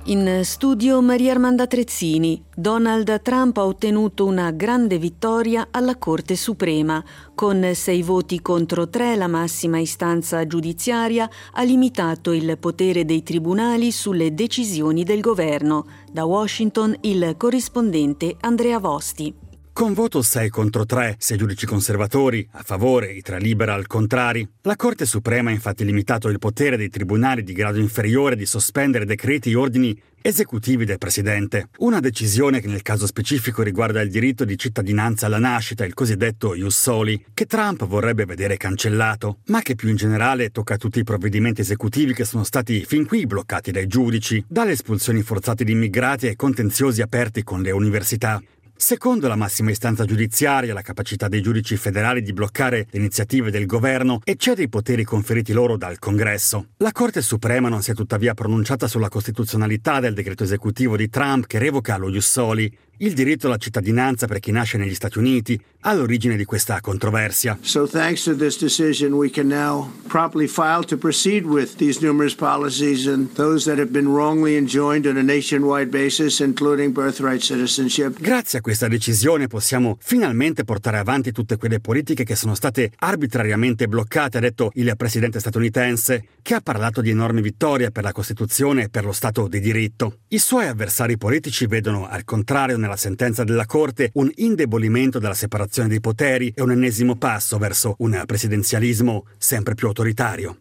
In studio Maria Armanda Trezzini. Donald Trump ha ottenuto una grande vittoria alla Corte Suprema. Con 6 voti contro 3 la massima istanza giudiziaria ha limitato il potere dei tribunali sulle decisioni del governo. Da Washington il corrispondente Andrea Vosti. Con voto 6 contro 3, 6 giudici conservatori, a favore, i 3 liberal contrari, la Corte Suprema ha infatti limitato il potere dei tribunali di grado inferiore di sospendere decreti e ordini esecutivi del Presidente. Una decisione che nel caso specifico riguarda il diritto di cittadinanza alla nascita, il cosiddetto ius soli, che Trump vorrebbe vedere cancellato, ma che più in generale tocca tutti i provvedimenti esecutivi che sono stati fin qui bloccati dai giudici, dalle espulsioni forzate di immigrati ai contenziosi aperti con le università. Secondo la massima istanza giudiziaria, la capacità dei giudici federali di bloccare le iniziative del governo eccede i poteri conferiti loro dal Congresso. La Corte Suprema non si è tuttavia pronunciata sulla costituzionalità del decreto esecutivo di Trump che revoca lo ius soli, il diritto alla cittadinanza per chi nasce negli Stati Uniti, all'origine di questa controversia. So thanks to this decision we can now promptly file to proceed with these numerous policies and those that have been wrongly enjoined on a nationwide basis, including birthright citizenship. Grazie a questa decisione possiamo finalmente portare avanti tutte quelle politiche che sono state arbitrariamente bloccate, ha detto il presidente statunitense, che ha parlato di enormi vittorie per la Costituzione e per lo Stato di diritto. I suoi avversari politici vedono, al contrario, nella sentenza della Corte un indebolimento della separazione dei poteri e un ennesimo passo verso un presidenzialismo sempre più autoritario.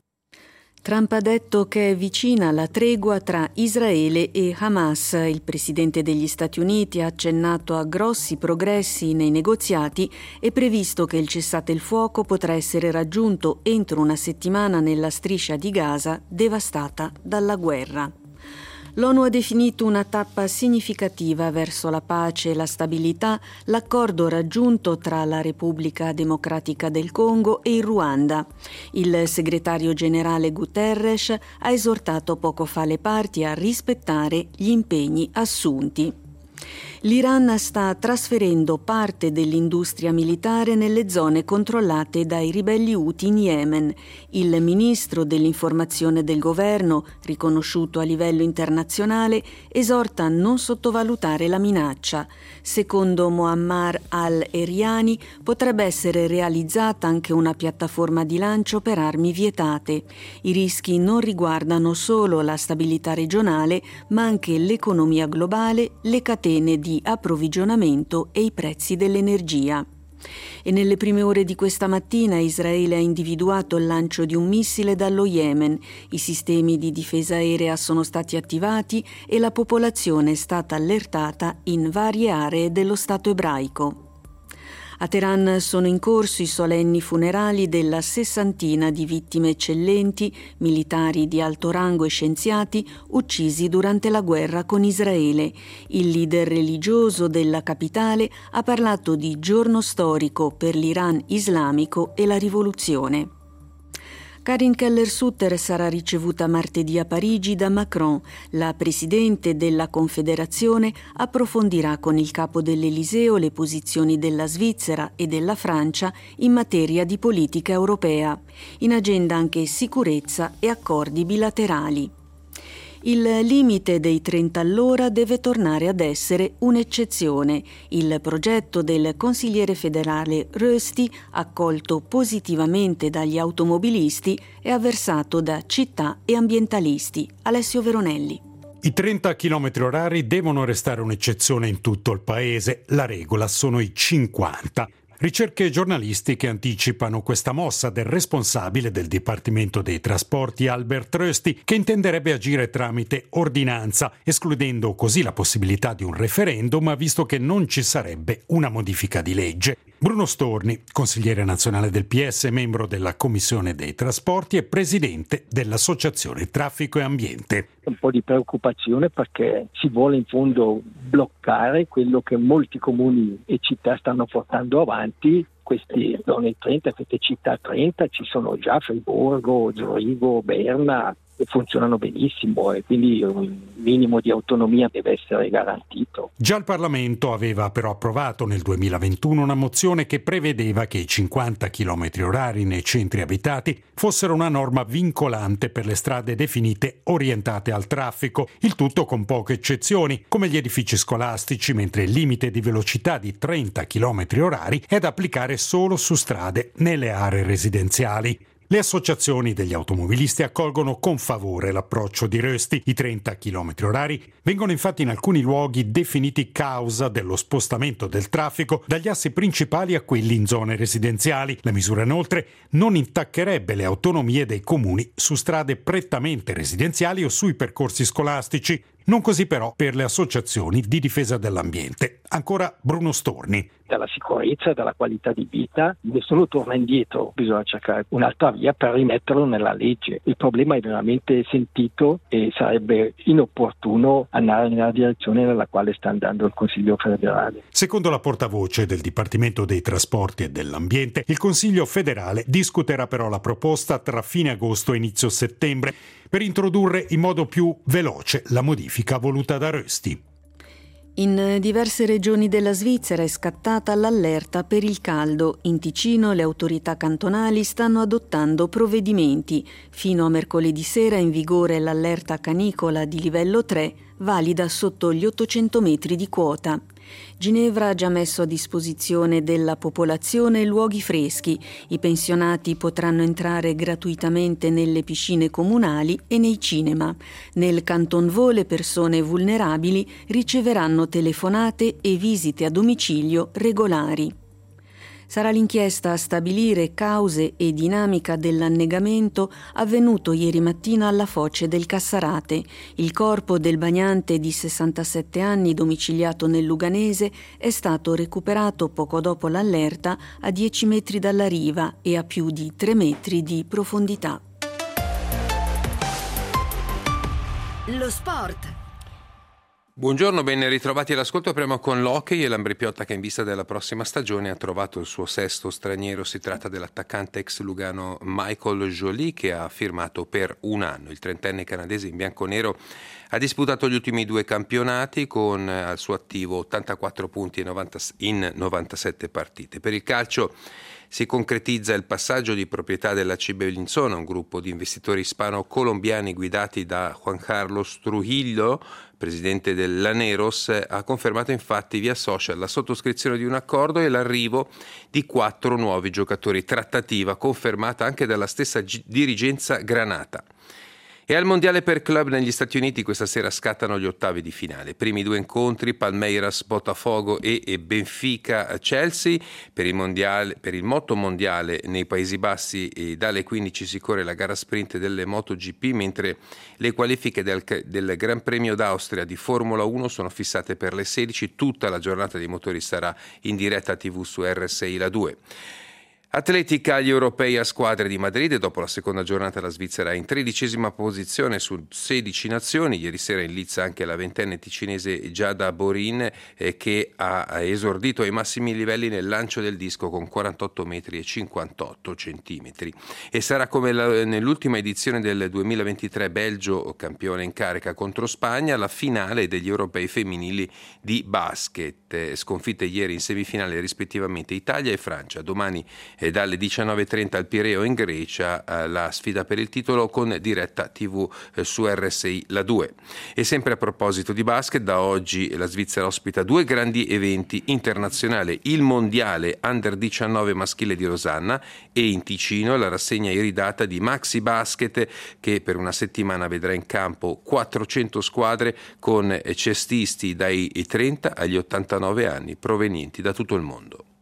Trump ha detto che è vicina la tregua tra Israele e Hamas. Il presidente degli Stati Uniti ha accennato a grossi progressi nei negoziati e previsto che il cessate il fuoco potrà essere raggiunto entro una settimana nella striscia di Gaza devastata dalla guerra. L'ONU ha definito una tappa significativa verso la pace e la stabilità l'accordo raggiunto tra la Repubblica Democratica del Congo e il Ruanda. Il segretario generale Guterres ha esortato poco fa le parti a rispettare gli impegni assunti. L'Iran sta trasferendo parte dell'industria militare nelle zone controllate dai ribelli Houthi in Yemen. Il ministro dell'informazione del governo, riconosciuto a livello internazionale, esorta a non sottovalutare la minaccia. Secondo Muammar al-Eriani potrebbe essere realizzata anche una piattaforma di lancio per armi vietate. I rischi non riguardano solo la stabilità regionale, ma anche l'economia globale, le catene di approvvigionamento e i prezzi dell'energia. E nelle prime ore di questa mattina Israele ha individuato il lancio di un missile dallo Yemen. I sistemi di difesa aerea sono stati attivati e la popolazione è stata allertata in varie aree dello Stato ebraico. A Teheran sono in corso i solenni funerali della 60ina di vittime eccellenti, militari di alto rango e scienziati, uccisi durante la guerra con Israele. Il leader religioso della capitale ha parlato di giorno storico per l'Iran islamico e la rivoluzione. Karin Keller-Sutter sarà ricevuta martedì a Parigi da Macron. La presidente della Confederazione approfondirà con il capo dell'Eliseo le posizioni della Svizzera e della Francia in materia di politica europea. In agenda anche sicurezza e accordi bilaterali. Il limite dei 30 all'ora deve tornare ad essere un'eccezione. Il progetto del consigliere federale Rösti, accolto positivamente dagli automobilisti, è avversato da città e ambientalisti. Alessio Veronelli. I 30 km/h devono restare un'eccezione in tutto il paese. La regola sono i 50. Ricerche giornalistiche anticipano questa mossa del responsabile del Dipartimento dei Trasporti Albert Rösti, che intenderebbe agire tramite ordinanza, escludendo così la possibilità di un referendum, visto che non ci sarebbe una modifica di legge. Bruno Storni, consigliere nazionale del PS, membro della Commissione dei Trasporti e presidente dell'Associazione Traffico e Ambiente. Un po' di preoccupazione perché si vuole in fondo bloccare quello che molti comuni e città stanno portando avanti. Queste zone 30, queste città 30, ci sono già Friburgo, Zurigo, Berna, funzionano benissimo e quindi un minimo di autonomia deve essere garantito. Già il Parlamento aveva però approvato nel 2021 una mozione che prevedeva che i 50 km/h nei centri abitati fossero una norma vincolante per le strade definite orientate al traffico, il tutto con poche eccezioni, come gli edifici scolastici, mentre il limite di velocità di 30 km/h è da applicare solo su strade nelle aree residenziali. Le associazioni degli automobilisti accolgono con favore l'approccio di Rösti. I 30 km/h vengono infatti in alcuni luoghi definiti causa dello spostamento del traffico dagli assi principali a quelli in zone residenziali. La misura inoltre non intaccherebbe le autonomie dei comuni su strade prettamente residenziali o sui percorsi scolastici. Non così però per le associazioni di difesa dell'ambiente. Ancora Bruno Storni. Dalla sicurezza, dalla qualità di vita, nessuno torna indietro, bisogna cercare un'altra via per rimetterlo nella legge. Il problema è veramente sentito e sarebbe inopportuno andare nella direzione nella quale sta andando il Consiglio federale. Secondo la portavoce del Dipartimento dei Trasporti e dell'Ambiente, il Consiglio federale discuterà però la proposta tra fine agosto e inizio settembre per introdurre in modo più veloce la modifica voluta da Rösti. In diverse regioni della Svizzera è scattata l'allerta per il caldo. In Ticino le autorità cantonali stanno adottando provvedimenti. Fino a mercoledì sera è in vigore l'allerta canicola di livello 3, valida sotto gli 800 metri di quota. Ginevra ha già messo a disposizione della popolazione luoghi freschi. I pensionati potranno entrare gratuitamente nelle piscine comunali e nei cinema. Nel Canton Vaud le persone vulnerabili riceveranno telefonate e visite a domicilio regolari. Sarà l'inchiesta a stabilire cause e dinamica dell'annegamento avvenuto ieri mattina alla foce del Cassarate. Il corpo del bagnante di 67 anni domiciliato nel Luganese è stato recuperato poco dopo l'allerta a 10 metri dalla riva e a più di 3 metri di profondità. Lo sport. Buongiorno, ben ritrovati all'ascolto. Apriamo con l'hockey e l'Ambrì-Piotta che in vista della prossima stagione ha trovato il suo sesto straniero. Si tratta dell'attaccante ex Lugano Michael Joly che ha firmato per un anno. Il trentenne canadese in bianconero ha disputato gli ultimi 2 campionati con al suo attivo 84 punti in 97 partite. Per il calcio si concretizza il passaggio di proprietà dell'AC Bellinzona, un gruppo di investitori ispano-colombiani guidati da Juan Carlos Trujillo, presidente del Laneros, ha confermato infatti via social la sottoscrizione di un accordo e l'arrivo di 4 nuovi giocatori, trattativa confermata anche dalla stessa dirigenza granata. E al mondiale per club negli Stati Uniti questa sera scattano gli ottavi di finale. Primi 2 incontri, Palmeiras Botafogo e Benfica Chelsea. Per il motto mondiale nei Paesi Bassi dalle 15 si corre la gara sprint delle MotoGP, mentre le qualifiche del Gran Premio d'Austria di Formula 1 sono fissate per le 16. Tutta la giornata dei motori sarà in diretta TV su RSI La 2. Atletica agli europei a squadre di Madrid. Dopo la seconda giornata la Svizzera è in 13ª posizione su 16 nazioni. Ieri sera in lizza anche la ventenne ticinese Giada Borin che ha esordito ai massimi livelli nel lancio del disco con 48 metri e 58 centimetri. E sarà come nell'ultima edizione del 2023 Belgio campione in carica contro Spagna, la finale degli europei femminili di basket. Sconfitte ieri in semifinale rispettivamente Italia e Francia. Domani dalle 19.30 al Pireo in Grecia la sfida per il titolo con diretta TV su RSI La 2. E sempre a proposito di basket, da oggi la Svizzera ospita 2 grandi eventi internazionali: il mondiale Under 19 maschile di Losanna e in Ticino la rassegna iridata di Maxi Basket che per una settimana vedrà in campo 400 squadre con cestisti dai 30 agli 89 anni provenienti da tutto il mondo.